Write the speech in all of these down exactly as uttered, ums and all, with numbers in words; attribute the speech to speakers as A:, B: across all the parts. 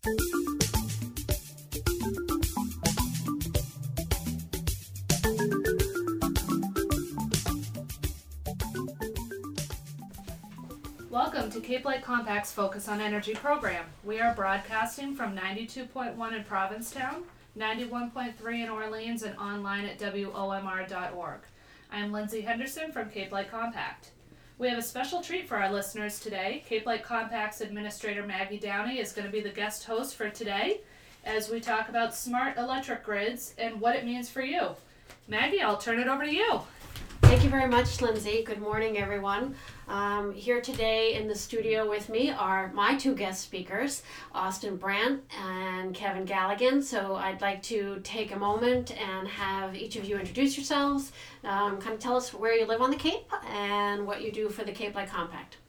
A: Welcome to Cape Light Compact's Focus on Energy program. We are broadcasting from ninety-two point one in Provincetown, ninety-one point three in Orleans, and online at W O M R dot org. I am Lindsay Henderson from Cape Light Compact. We have a special treat for our listeners today. Cape Light Compact's Administrator Maggie Downey is going to be the guest host for today as we talk about smart electric grids and what it means for you. Maggie, I'll turn it over to you.
B: Thank you very much, Lindsay. Good morning, everyone. Um, here today in the studio with me are my two guest speakers, Austin Brandt and Kevin Galligan. So I'd like to take a moment and have each of you introduce yourselves, um, kind of tell us where you live on the Cape and what you do for the Cape Light Compact.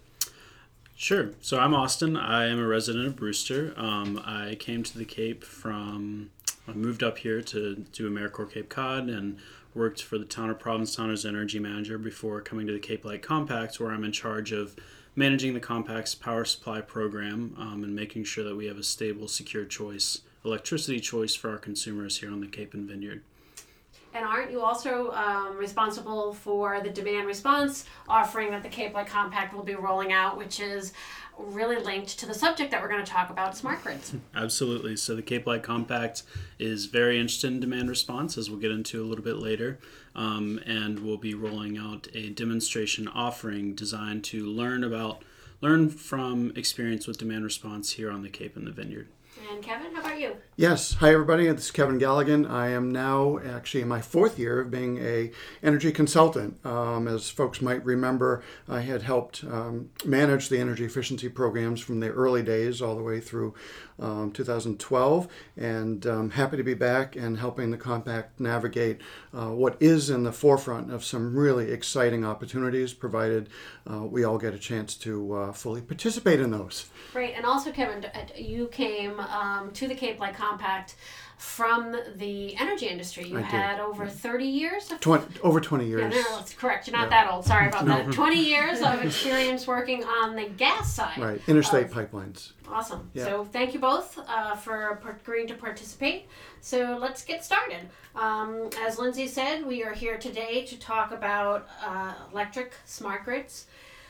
C: Sure. So I'm Austin. I am a resident of Brewster. Um, I came to the Cape from, I moved up here to do AmeriCorps Cape Cod and worked for the town of Provincetown as energy manager before coming to the Cape Light Compact, where I'm in charge of managing the Compact's power supply program um, and making sure that we have a stable, secure choice, electricity choice for our consumers here on the Cape and Vineyard.
B: And aren't you also um, responsible for the demand response offering that the Cape Light Compact will be rolling out, which is really linked to the subject that we're going to talk about, smart grids?
C: Absolutely. So the Cape Light Compact is very interested in demand response, as we'll get into a little bit later, um, and we'll be rolling out a demonstration offering designed to learn about, learn from experience with demand response here on the Cape and the Vineyard.
B: And Kevin, how about you?
D: Yes. Hi, everybody. This is Kevin Galligan. I am now actually in my fourth year of being a energy consultant. Um, as folks might remember, I had helped um, manage the energy efficiency programs from the early days all the way through um, two thousand twelve, and um, happy to be back and helping the Compact navigate uh, what is in the forefront of some really exciting opportunities, provided uh, we all get a chance to uh, fully participate in those.
B: Great. And also, Kevin, you came um, to the Cape Light Compact from the energy industry. You
D: I
B: had
D: did.
B: over thirty years of...
D: twenty, over twenty years.
B: Yeah, no, that's correct. You're not
D: Yeah.
B: that old. Sorry about that. twenty years of experience working on the gas side.
D: Right. Interstate
B: of,
D: pipelines.
B: Awesome.
D: Yeah.
B: So thank you both uh, for agreeing to participate. So let's get started. Um, as Lindsay said, we are here today to talk about uh, electric smart grids.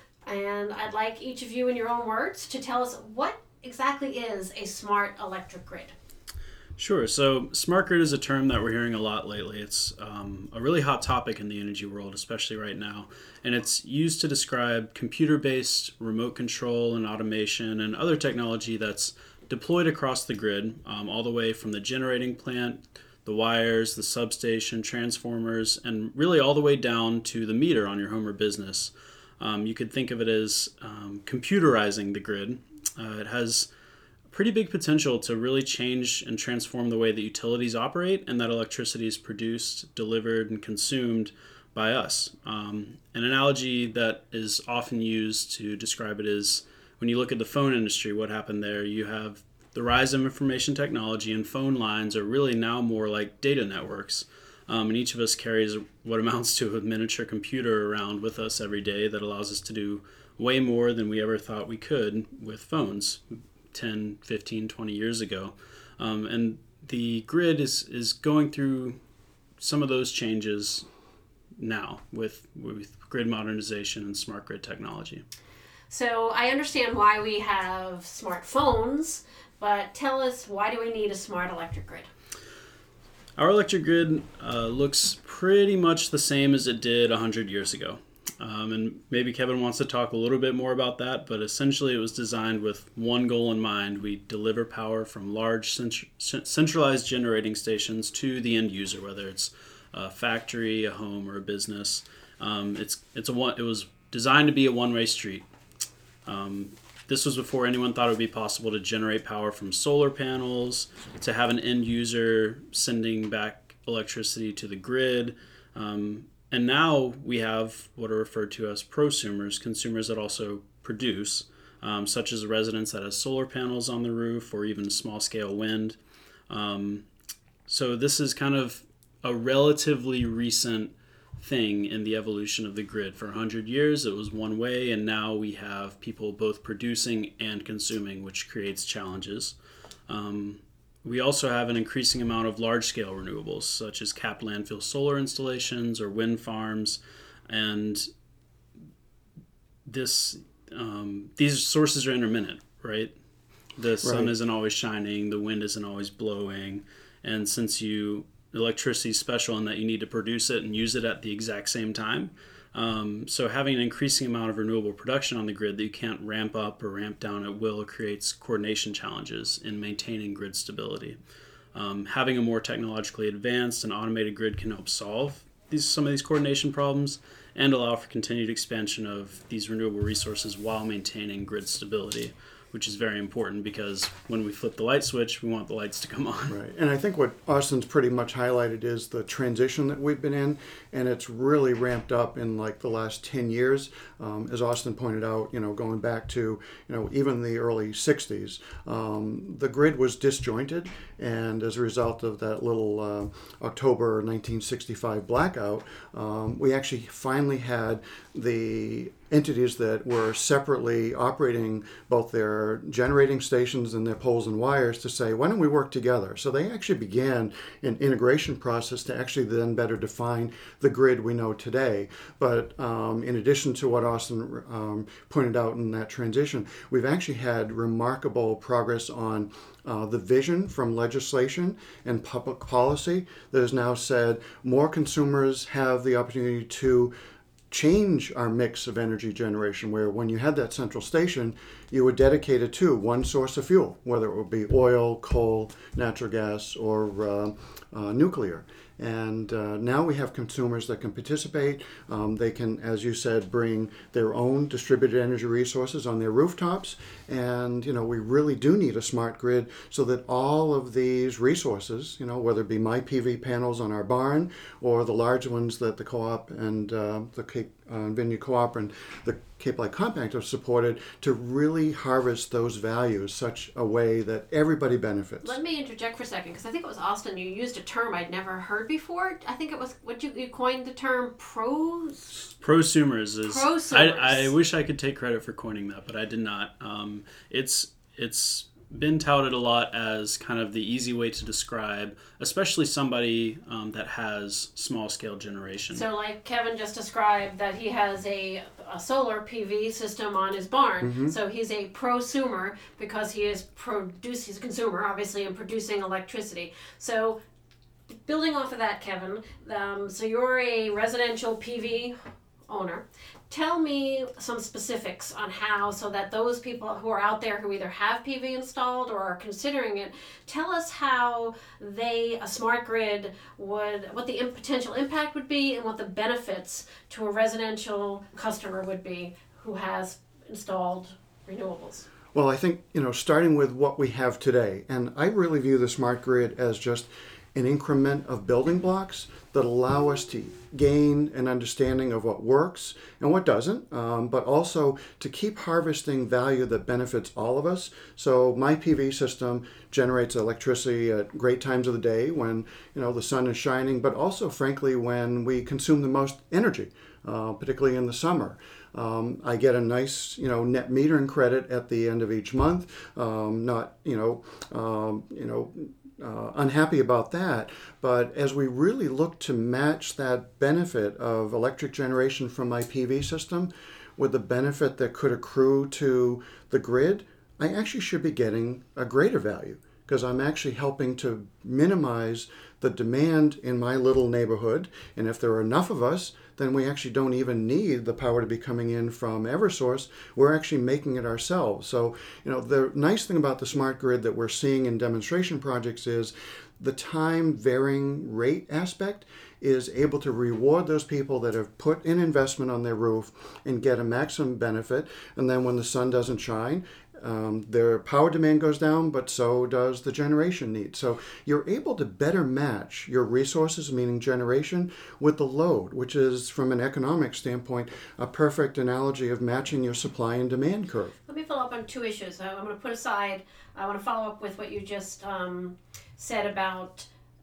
B: And I'd like each of you in your own words to tell us what exactly is a smart electric grid.
C: Sure. So smart grid is a term that we're hearing a lot lately. It's um, a really hot topic in the energy world, especially right now. And it's used to describe computer-based remote control and automation and other technology that's deployed across the grid, um, all the way from the generating plant, the wires, the substation, transformers, and really all the way down to the meter on your home or business. Um, you could think of it as um, computerizing the grid. Uh, it has pretty big potential to really change and transform the way that utilities operate and that electricity is produced, delivered, and consumed by us. Um, an analogy that is often used to describe it is when you look at the phone industry, what happened there, you have the rise of information technology, and phone lines are really now more like data networks. Um, and each of us carries what amounts to a miniature computer around with us every day that allows us to do way more than we ever thought we could with phones ten, fifteen, twenty years ago. Um, and the grid is, is going through some of those changes now with, with grid modernization and smart grid technology.
B: So I understand why we have smartphones, but tell us, why do we need a smart electric grid?
C: Our electric grid uh, looks pretty much the same as it did one hundred years ago. Um, and maybe Kevin wants to talk a little bit more about that, but essentially it was designed with one goal in mind. We deliver power from large cent- centralized generating stations to the end user, whether it's a factory, a home, or a business. Um, it's it's a one. It was designed to be a one-way street. Um, this was before anyone thought it would be possible to generate power from solar panels, to have an end user sending back electricity to the grid. Um, And now we have what are referred to as prosumers, consumers that also produce, um, such as a residence that has solar panels on the roof or even small-scale wind. Um, so this is kind of a relatively recent thing in the evolution of the grid. For one hundred years, it was one way, and now we have people both producing and consuming, which creates challenges. Um, we also have an increasing amount of large-scale renewables, such as capped landfill solar installations or wind farms, and this um, these sources are intermittent, right? The sun
D: Right.
C: isn't always shining, the wind isn't always blowing, and since you electricity is special in that you need to produce it and use it at the exact same time. Um, so having an increasing amount of renewable production on the grid that you can't ramp up or ramp down at will creates coordination challenges in maintaining grid stability. Um, having a more technologically advanced and automated grid can help solve these some of these coordination problems and allow for continued expansion of these renewable resources while maintaining grid stability, which is very important because when we flip the light switch, we want the lights to come on.
D: Right. And I think what Austin's pretty much highlighted is the transition that we've been in, and it's really ramped up in like the last ten years. Um, as Austin pointed out, you know, going back to, you know, even the early sixties, um, the grid was disjointed, and as a result of that little uh, October nineteen sixty-five blackout, um, we actually finally had the entities that were separately operating both their generating stations and their poles and wires to say, why don't we work together? So they actually began an integration process to actually then better define the grid we know today. But um, in addition to what Austin um, pointed out in that transition, we've actually had remarkable progress on Uh, the vision from legislation and public policy that has now said more consumers have the opportunity to change our mix of energy generation, where when you had that central station, you were dedicated to one source of fuel, whether it would be oil, coal, natural gas, or uh, uh, nuclear. And uh, now we have consumers that can participate. Um, they can, as you said, bring their own distributed energy resources on their rooftops. And, you know, we really do need a smart grid so that all of these resources, you know, whether it be my P V panels on our barn or the large ones that the co-op and uh, the Cape uh, Vineyard Co-op and the Cape Light Compact have supported, to really harvest those values such a way that everybody benefits.
B: Let me interject for a second, because I think it was Austin, you used a term I'd never heard before. I think it was, what you, you coined the term pros?
C: Prosumers is.
B: Prosumers.
C: I, I wish I could take credit for coining that, but I did not. Um, it's it's been touted a lot as kind of the easy way to describe, especially somebody um, that has small scale generation.
B: So like Kevin just described that he has a, a solar P V system on his barn.
D: Mm-hmm.
B: So he's a prosumer because he is produce, he's a consumer obviously and producing electricity. So building off of that, Kevin, um, so you're a residential P V owner. Tell me some specifics on how, so that those people who are out there who either have P V installed or are considering it, tell us how they, a smart grid would, what the im- potential impact would be and what the benefits to a residential customer would be who has installed renewables.
D: Well, I think, you know, starting with what we have today, and I really view the smart grid as just an increment of building blocks that allow us to gain an understanding of what works and what doesn't, um, but also to keep harvesting value that benefits all of us. So my P V system generates electricity at great times of the day when, you know, the sun is shining, but also, frankly, when we consume the most energy, uh, particularly in the summer. Um, I get a nice, you know, net metering credit at the end of each month. Um, not, you know, um, you know. Uh, unhappy about that, but as we really look to match that benefit of electric generation from my P V system with the benefit that could accrue to the grid, I actually should be getting a greater value, because I'm actually helping to minimize the demand in my little neighborhood. And if there are enough of us, then we actually don't even need the power to be coming in from Eversource. We're actually making it ourselves. So, you know, the nice thing about the smart grid that we're seeing in demonstration projects is the time varying rate aspect is able to reward those people that have put in investment on their roof and get a maximum benefit. And then when the sun doesn't shine, Um, their power demand goes down, but so does the generation need. So you're able to better match your resources, meaning generation, with the load, which is, from an economic standpoint, a perfect analogy of matching your supply and demand curve.
B: Let me follow up on two issues. I'm going to put aside, I want to follow up with what you just um, said about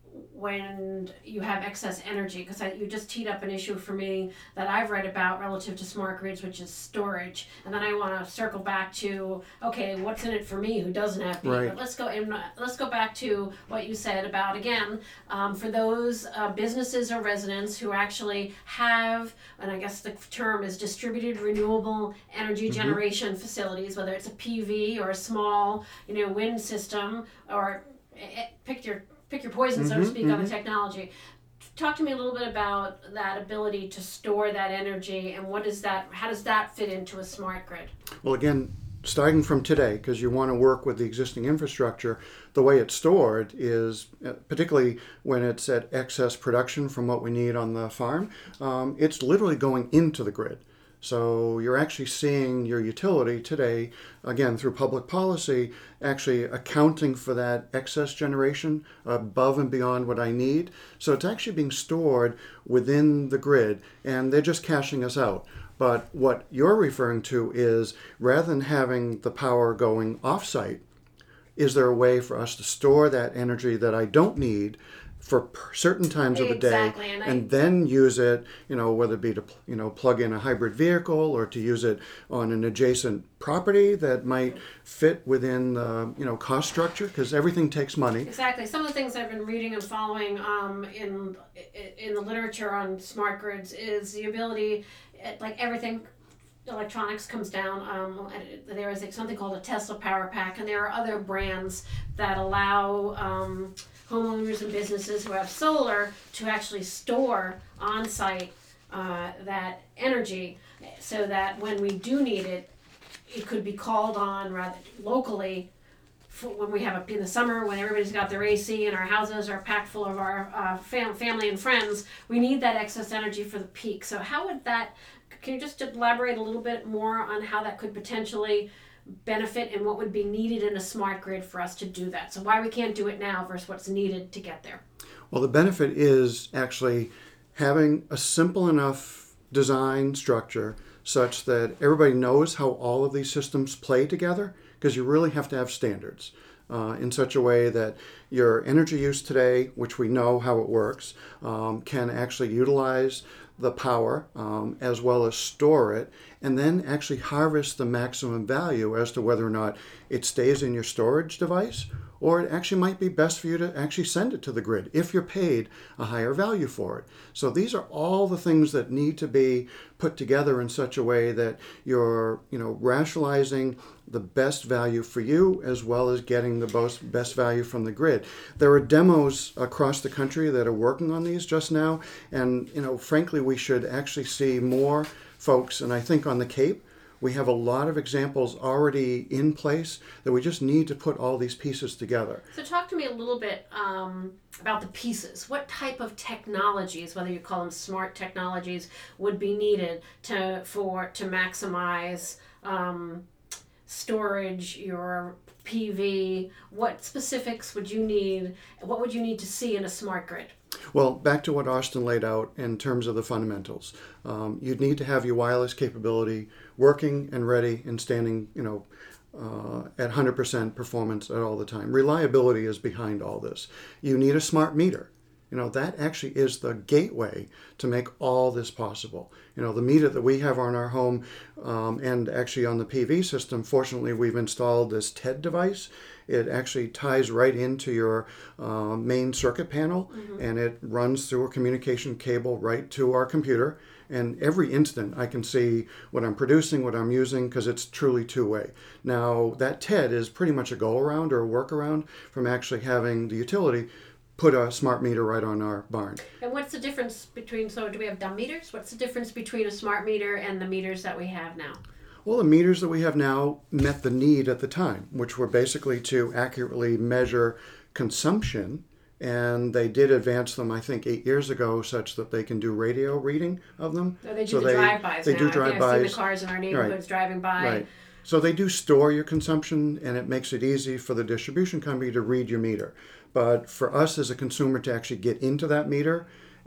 B: when you have excess energy, because you just teed up an issue for me that I've read about relative to smart grids, which is storage. And then I want to circle back to, okay, what's in it for me who doesn't have peak?
D: Right.
B: But let's go and let's go back to what you said about, again, um, for those uh, businesses or residents who actually have, and I guess the term is distributed renewable energy
D: Mm-hmm.
B: generation facilities, whether it's a P V or a small, you know, wind system, or eh, pick your pick your poison, so to
D: Mhm,
B: speak, on the technology. Talk to me a little bit about that ability to store that energy, and what is that? How does that fit into a smart grid?
D: Well, again, starting from today, because you want to work with the existing infrastructure, the way it's stored is, uh, particularly when it's at excess production from what we need on the farm, um, it's literally going into the grid. So you're actually seeing your utility today, again, through public policy, actually accounting for that excess generation above and beyond what I need. So it's actually being stored within the grid, and they're just cashing us out. But what you're referring to is, rather than having the power going offsite, is there a way for us to store that energy that I don't need for per- certain times of the
B: Exactly,
D: day,
B: and I-
D: and then use it, you know, whether it be to, you know, plug in a hybrid vehicle, or to use it on an adjacent property that might fit within the, you know, cost structure, because everything takes money.
B: Exactly. Some of the things I've been reading and following um, in in the literature on smart grids is the ability, like everything. Electronics comes down. Um, there is something called a Tesla Power Pack, and there are other brands that allow um, homeowners and businesses who have solar to actually store on site uh, that energy, so that when we do need it, it could be called on rather locally. For when we have a, in the summer, when everybody's got their A C and our houses are packed full of our uh, fam- family and friends, we need that excess energy for the peak. So how would that? Can you just elaborate a little bit more on how that could potentially benefit, and what would be needed in a smart grid for us to do that? So why we can't do it now versus what's needed to get there?
D: Well, the benefit is actually having a simple enough design structure such that everybody knows how all of these systems play together, because you really have to have standards uh, in such a way that your energy use today, which we know how it works, um, can actually utilize the power um, as well as store it, and then actually harvest the maximum value as to whether or not it stays in your storage device, or it actually might be best for you to actually send it to the grid if you're paid a higher value for it. So these are all the things that need to be put together in such a way that you're, you know, rationalizing the best value for you as well as getting the most, best value from the grid. There are demos across the country that are working on these just now, and, you know, frankly, we should actually see more folks, and I think on the Cape, we have a lot of examples already in place that we just need to put all these pieces together.
B: So talk to me a little bit um, about the pieces. What type of technologies, whether you call them smart technologies, would be needed to for to maximize um, storage, your P V? What specifics would you need? What would you need to see in a smart grid?
D: Well, back to what Austin laid out in terms of the fundamentals. Um, you'd need to have your wireless capability working and ready and standing, you know, uh, at one hundred percent performance at all the time. Reliability is behind all this. You need a smart meter. You know, that actually is the gateway to make all this possible. You know, the meter that we have on our home um, and actually on the P V system, fortunately, we've installed this T E D device. It actually ties right into your uh, main circuit panel, mm-hmm. and it runs through a communication cable right to our computer. And every instant I can see what I'm producing, what I'm using, because it's truly two-way. Now, that T E D is pretty much a go-around or a workaround from actually having the utility put a smart meter right on our barn.
B: And what's the difference between, so do we have dumb meters? What's the difference between a smart meter and the meters that we have now?
D: Well, the meters that we have now met the need at the time, which were basically to accurately measure consumption. And they did advance them, I think, eight years ago, such that they can do radio reading of them.
B: So they do
D: so
B: the
D: they,
B: drive-bys
D: they
B: now.
D: do
B: I think I've
D: drive-bys.
B: seen the cars in our neighborhoods
D: Right.
B: driving by.
D: Right. So they do store your consumption, and it makes it easy for the distribution company to read your meter. But for us as a consumer to actually get into that meter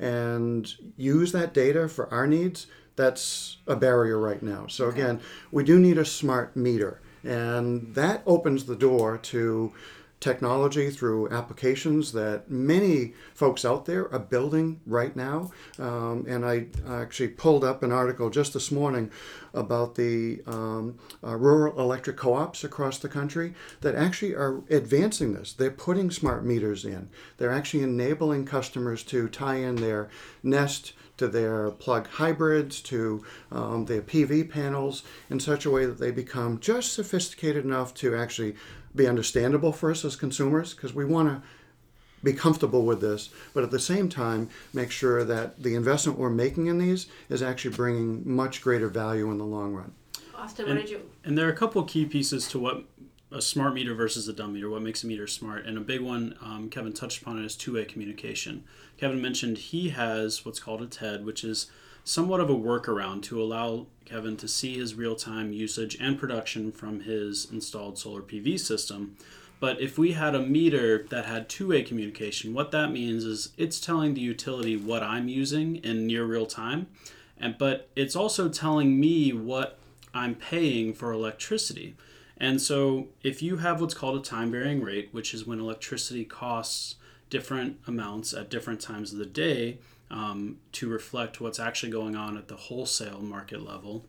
D: and use that data for our needs, that's a barrier right now. So again, we do need a smart meter, and that opens the door to technology, through applications that many folks out there are building right now. Um, and I actually pulled up an article just this morning about the um, uh, rural electric co-ops across the country that actually are advancing this. They're putting smart meters in. They're actually enabling customers to tie in their Nest to their plug hybrids, to um, their P V panels in such a way that they become just sophisticated enough to actually be understandable for us as consumers, because we want to be comfortable with this, but at the same time make sure that the investment we're making in these is actually bringing much greater value in the long run.
B: Austin,
C: and,
B: what did you?
C: And there are a couple of key pieces to what a smart meter versus a dumb meter, what makes a meter smart. And a big one, um, Kevin touched upon it, is two-way communication. Kevin mentioned he has what's called a T E D, which is somewhat of a workaround to allow Kevin to see his real-time usage and production from his installed solar P V system. But if we had a meter that had two-way communication, what that means is it's telling the utility what I'm using in near real time, and but it's also telling me what I'm paying for electricity. And so if you have what's called a time-varying rate, which is when electricity costs different amounts at different times of the day um, to reflect what's actually going on at the wholesale market level,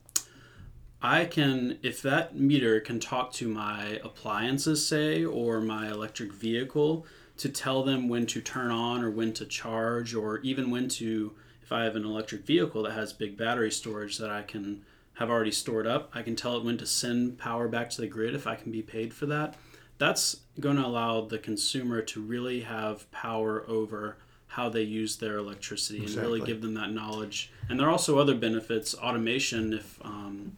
C: I can, if that meter can talk to my appliances, say, or my electric vehicle to tell them when to turn on or when to charge, or even when to, if I have an electric vehicle that has big battery storage that I can have already stored up, I can tell it when to send power back to the grid if I can be paid for that. That's going to allow the consumer to really have power over how they use their electricity. Exactly. And really give them that knowledge. And there are also other benefits. Automation, if um,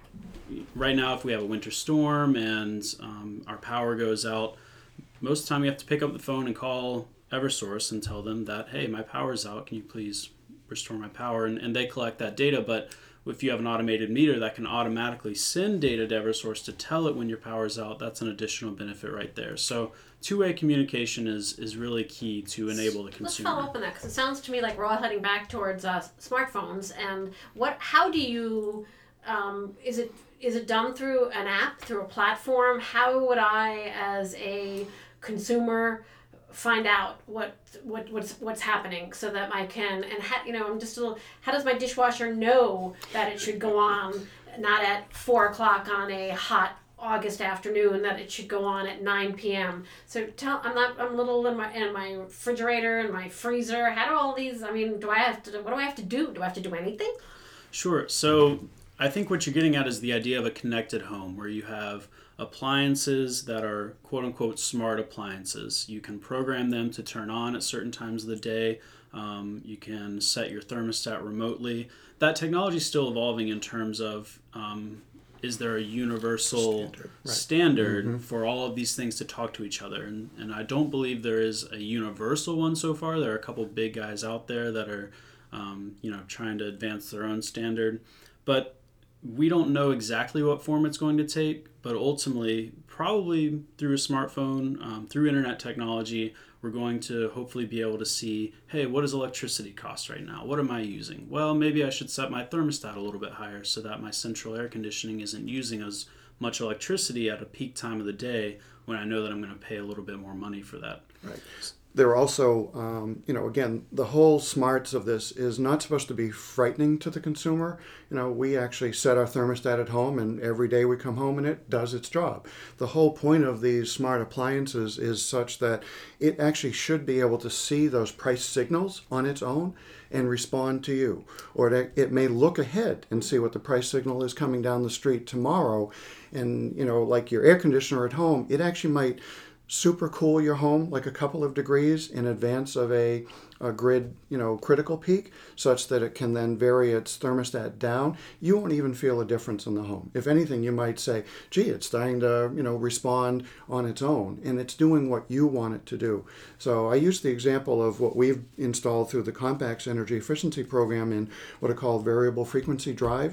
C: right now if we have a winter storm and um, our power goes out, most of the time we have to pick up the phone and call Eversource and tell them that, hey, my power's out, can you please restore my power? And, and they collect that data. But if you have an automated meter that can automatically send data to Eversource to tell it when your power's out, that's an additional benefit right there. So two-way communication is is really key to enable the consumer.
B: Let's follow up on that, because it sounds to me like we're all heading back towards uh, smartphones. And what? How do you? Um, is it is it done through an app, through a platform? How would I, as a consumer, find out what what what's what's happening so that I can, and ha, you know, I'm just a little, how does my dishwasher know that it should go on not at four o'clock on a hot August afternoon, that it should go on at nine p.m. So tell, I'm not, I'm little in my in my refrigerator and my freezer. How do all these, I mean, do I have to, what do I have to do? Do I have to do anything?
C: Sure. So I think what you're getting at is the idea of a connected home, where you have appliances that are quote-unquote smart appliances. You can program them to turn on at certain times of the day. Um, you can set your thermostat remotely. That technology is still evolving in terms of um, is there a universal standard, right. standard mm-hmm. for all of these things to talk to each other? And, and I don't believe there is a universal one so far. There are a couple big guys out there that are um, you know, trying to advance their own standard. But we don't know exactly what form it's going to take, but ultimately, probably through a smartphone, um, through internet technology, we're going to hopefully be able to see, hey, what does electricity cost right now? What am I using? Well, maybe I should set my thermostat a little bit higher so that my central air conditioning isn't using as much electricity at a peak time of the day when I know that I'm going to pay a little bit more money for that.
D: Right. There are also, um, you know, again, the whole smarts of this is not supposed to be frightening to the consumer. You know, we actually set our thermostat at home, and every day we come home and it does its job. The whole point of these smart appliances is such that it actually should be able to see those price signals on its own and respond to you. Or it, it may look ahead and see what the price signal is coming down the street tomorrow. And, you know, like your air conditioner at home, it actually might super cool your home like a couple of degrees in advance of a, a grid, you know, critical peak, such that it can then vary its thermostat down. You won't even feel a difference in the home. If anything, you might say, gee, it's starting to, you know, respond on its own, and it's doing what you want it to do. So I use the example of what we've installed through the Compact's energy efficiency program in what are called variable frequency drives.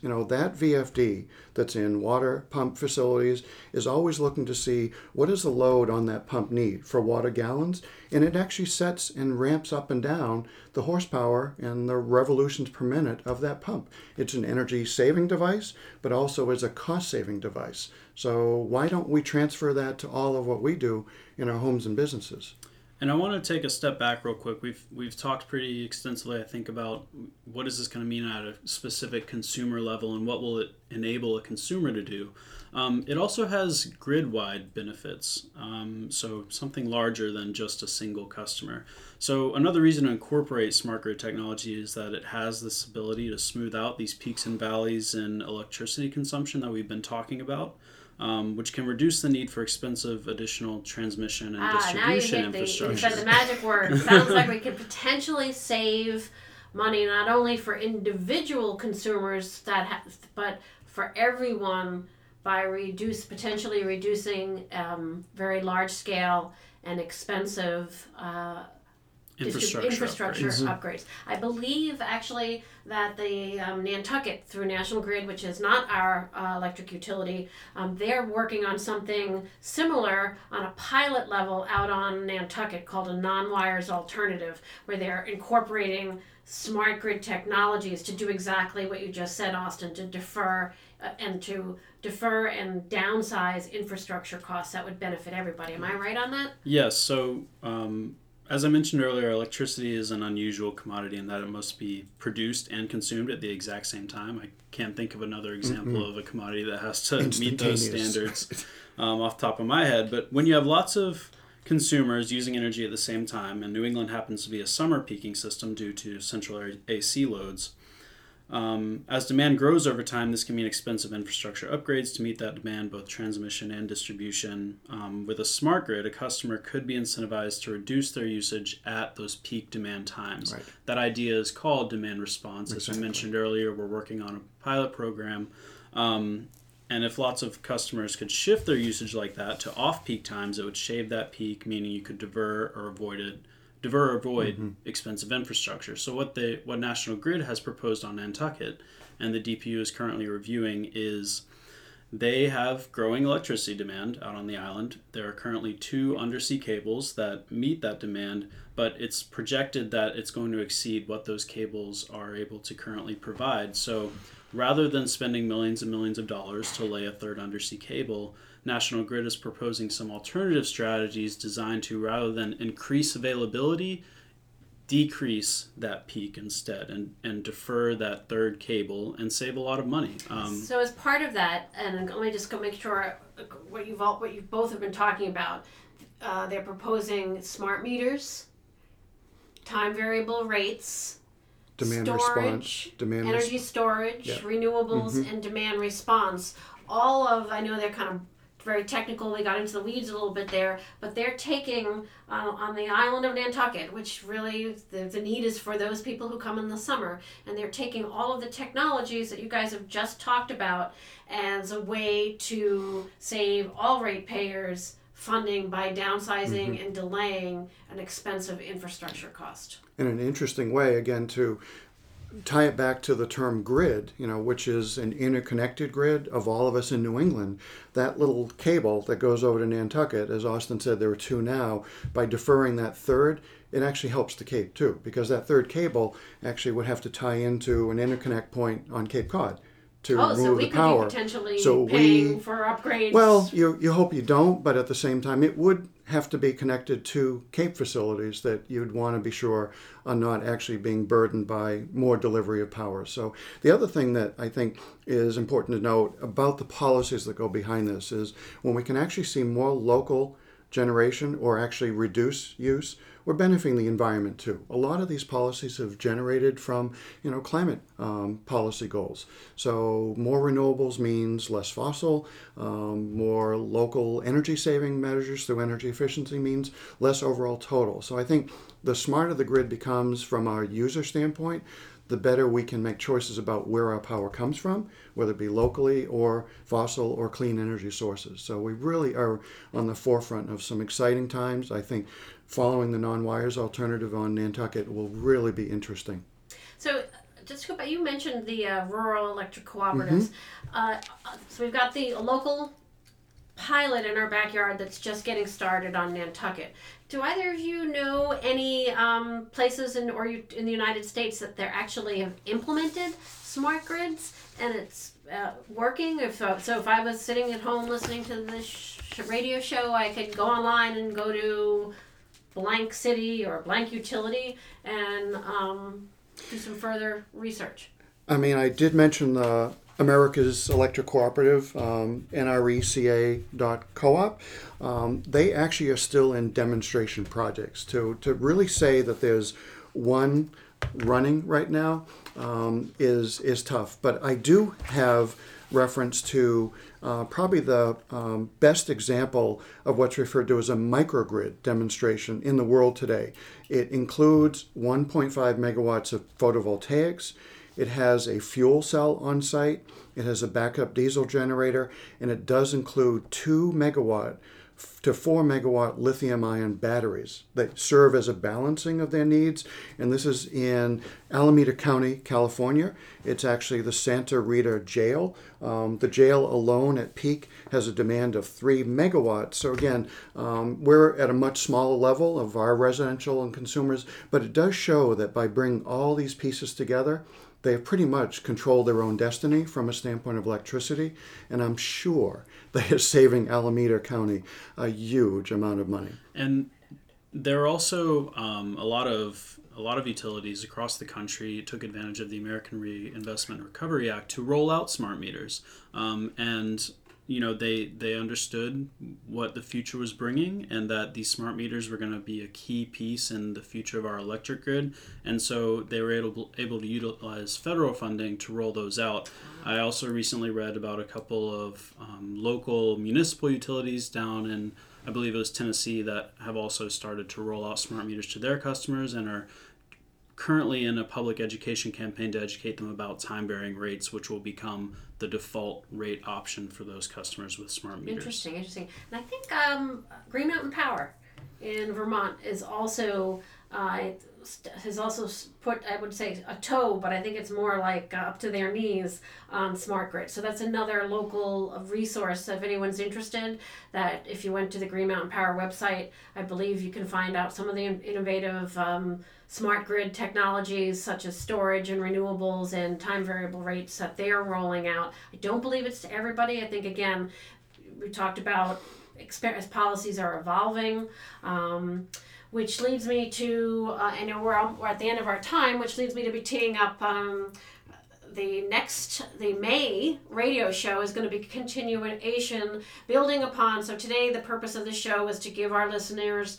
D: You know, that V F D that's in water pump facilities is always looking to see what is the load on that pump need for water gallons, and it actually sets and ramps up and down the horsepower and the revolutions per minute of that pump. It's an energy saving device, but also is a cost saving device. So why don't we transfer that to all of what we do in our homes and businesses?
C: And I want to take a step back real quick. We've we've talked pretty extensively, I think, about what is this going to mean at a specific consumer level and what will it enable a consumer to do. Um, it also has grid-wide benefits, um, so something larger than just a single customer. So another reason to incorporate smart grid technology is that it has this ability to smooth out these peaks and valleys in electricity consumption that we've been talking about. Um, which can reduce the need for expensive additional transmission and
B: Ah, now you
C: distribution
B: hit the, you
C: infrastructure.
B: said the magic word. It sounds like we could potentially save money not only for individual consumers that, ha- but for everyone by reduce potentially reducing um, very large scale and expensive uh,
C: Infrastructure,
B: infrastructure
C: upgrades.
B: upgrades. I believe actually that the um, Nantucket through National Grid, which is not our uh, electric utility, um, they're working on something similar on a pilot level out on Nantucket called a non-wires alternative, where they're incorporating smart grid technologies to do exactly what you just said, Austin, to defer uh, and to defer and downsize infrastructure costs that would benefit everybody. Am I right on that?
C: Yes, so um, as I mentioned earlier, electricity is an unusual commodity in that it must be produced and consumed at the exact same time. I can't think of another example mm-hmm. of a commodity that has to meet those standards um, off the top of my head. But when you have lots of consumers using energy at the same time, and New England happens to be a summer peaking system due to central A C loads, Um, as demand grows over time, this can mean expensive infrastructure upgrades to meet that demand, both transmission and distribution. Um, with a smart grid, a customer could be incentivized to reduce their usage at those peak demand times.
D: Right.
C: That idea is called demand response. As
D: Exactly.
C: we mentioned earlier, we're working on a pilot program. Um, and if lots of customers could shift their usage like that to off-peak times, it would shave that peak, meaning you could divert or avoid it. Divert or avoid mm-hmm. expensive infrastructure. So what they what National Grid has proposed on Nantucket, and the D P U is currently reviewing, is they have growing electricity demand out on the island. There are currently two undersea cables that meet that demand, but it's projected that it's going to exceed what those cables are able to currently provide. So rather than spending millions and millions of dollars to lay a third undersea cable, National Grid is proposing some alternative strategies designed to, rather than increase availability, decrease that peak instead and, and defer that third cable and save a lot of money. Um,
B: so as part of that, and let me just go make sure what you've all, what you both have been talking about, uh, they're proposing smart meters, time variable rates,
D: Demand
B: storage,
D: response, demand
B: energy
D: res-
B: storage,
D: yeah.
B: renewables,
D: Mm-hmm.
B: and demand response. All of, I know they're kind of very technical, we got into the weeds a little bit there, but they're taking uh, on the island of Nantucket, which really the, the need is for those people who come in the summer, and they're taking all of the technologies that you guys have just talked about as a way to save all ratepayers funding by downsizing
D: Mm-hmm.
B: and delaying an expensive infrastructure cost.
D: in an interesting way, again, to tie it back to the term grid, you know, which is an interconnected grid of all of us in New England. That little cable that goes over to Nantucket, as Austin said, there are two now. By deferring that third, it actually helps the Cape too, because that third cable actually would have to tie into an interconnect point on Cape Cod to
B: Oh,
D: move
B: so we
D: the
B: could
D: power.
B: be potentially
D: So
B: paying
D: we-
B: for upgrades.
D: Well, you you hope you don't, but at the same time, it would have to be connected to Cape facilities that you'd want to be sure are not actually being burdened by more delivery of power. So the other thing that I think is important to note about the policies that go behind this is when we can actually see more local generation or actually reduce use, we're benefiting the environment too. A lot of these policies have generated from, you know, climate um, policy goals. So more renewables means less fossil, um, more local energy saving measures through energy efficiency means less overall total. So I think the smarter the grid becomes from our user standpoint, the better we can make choices about where our power comes from, whether it be locally or fossil or clean energy sources. So we really are on the forefront of some exciting times. I think following the non-wires alternative on Nantucket will really be interesting.
B: So just go back, you mentioned the uh, rural electric cooperatives. Mm-hmm. Uh, so we've got the local pilot in our backyard that's just getting started on Nantucket. Do either of you know any um, places in or you, in the United States that they actually have implemented smart grids and it's uh, working? If so, so, if I was sitting at home listening to this sh- radio show, I could go online and go to blank city or blank utility and um, do some further research.
D: I mean, I did mention the America's Electric Cooperative, um, N R E C A dot coop. Um, they actually are still in demonstration projects. To, to really say that there's one running right now um, is, is tough. But I do have reference to uh, probably the um, best example of what's referred to as a microgrid demonstration in the world today. It includes one point five megawatts of photovoltaics. It has a fuel cell on site. It has a backup diesel generator, and it does include two megawatt to four megawatt lithium ion batteries that serve as a balancing of their needs. And this is in Alameda County, California. It's actually the Santa Rita jail. Um, the jail alone at peak has a demand of three megawatts. So again, um, we're at a much smaller level of our residential and consumers, but it does show that by bringing all these pieces together, they have pretty much controlled their own destiny from a standpoint of electricity, and I'm sure they are saving Alameda County a huge amount of money.
C: And there are also um, a lot of a lot of utilities across the country took advantage of the American Reinvestment and Recovery Act to roll out smart meters, um, and you know they they understood what the future was bringing and that these smart meters were going to be a key piece in the future of our electric grid, and so they were able able to utilize federal funding to roll those out. I also recently read about a couple of um, local municipal utilities down in, I believe it was Tennessee, that have also started to roll out smart meters to their customers and are currently in a public education campaign to educate them about time-varying rates, which will become the default rate option for those customers with smart meters.
B: Interesting, interesting. And I think um, Green Mountain Power in Vermont is also uh, has also put, I would say, a toe, but I think it's more like uh, up to their knees on smart grid. So that's another local resource if anyone's interested. That if you went to the Green Mountain Power website, I believe you can find out some of the innovative um, smart grid technologies such as storage and renewables and time variable rates that they are rolling out. I don't believe it's to everybody. I think, again, we talked about experience policies are evolving, um, which leads me to, uh, I know we're, all, we're at the end of our time, which leads me to be teeing up um, the next, the May radio show is going to be continuation building upon. So today the purpose of the show is to give our listeners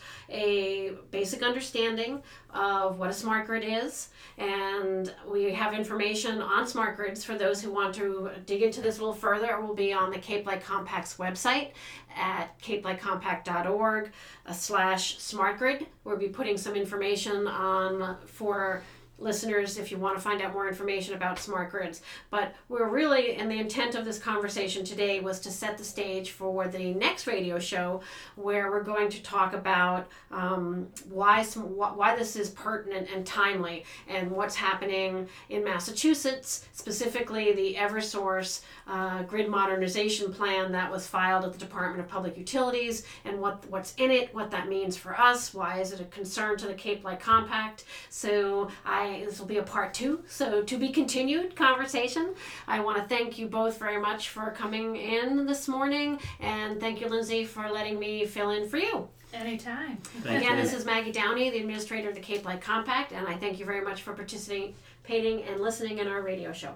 B: a basic understanding of what a smart grid is. And we have information on smart grids for those who want to dig into this a little further. It will be on the Cape Light Compact's website at cape light compact dot org uh, slash smart grid. We'll be putting some information on for listeners if you want to find out more information about smart grids. But we're really, and the intent of this conversation today was to set the stage for the next radio show where we're going to talk about um, why why this is pertinent and timely and what's happening in Massachusetts, specifically the Eversource uh, grid modernization plan that was filed at the Department of Public Utilities and what what's in it, what that means for us, why is it a concern to the Cape Light Compact. So I This will be a part two, so to be continued conversation. I want to thank you both very much for coming in this morning, and thank you, Lindsay, for letting me fill in for you.
A: Anytime.
C: Thank
B: Again,
C: you.
B: this is Maggie Downey, the administrator of the Cape Light Compact, and I thank you very much for participating and listening in our radio show.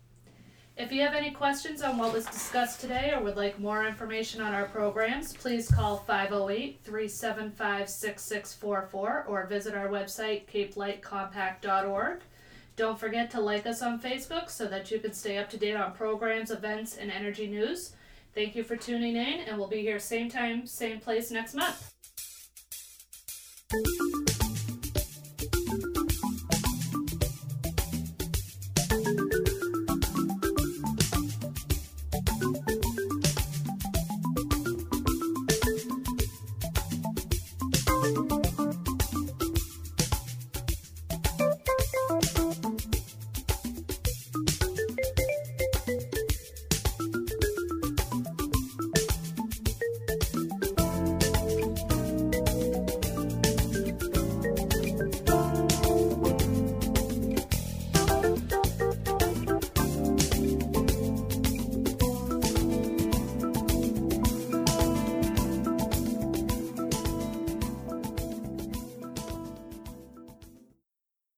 A: If you have any questions on what was discussed today or would like more information on our programs, please call five oh eight, three seven five, six six four four or visit our website, cape light compact dot org. Don't forget to like us on Facebook so that you can stay up to date on programs, events, and energy news. Thank you for tuning in, and we'll be here same time, same place next month.
E: Thank you.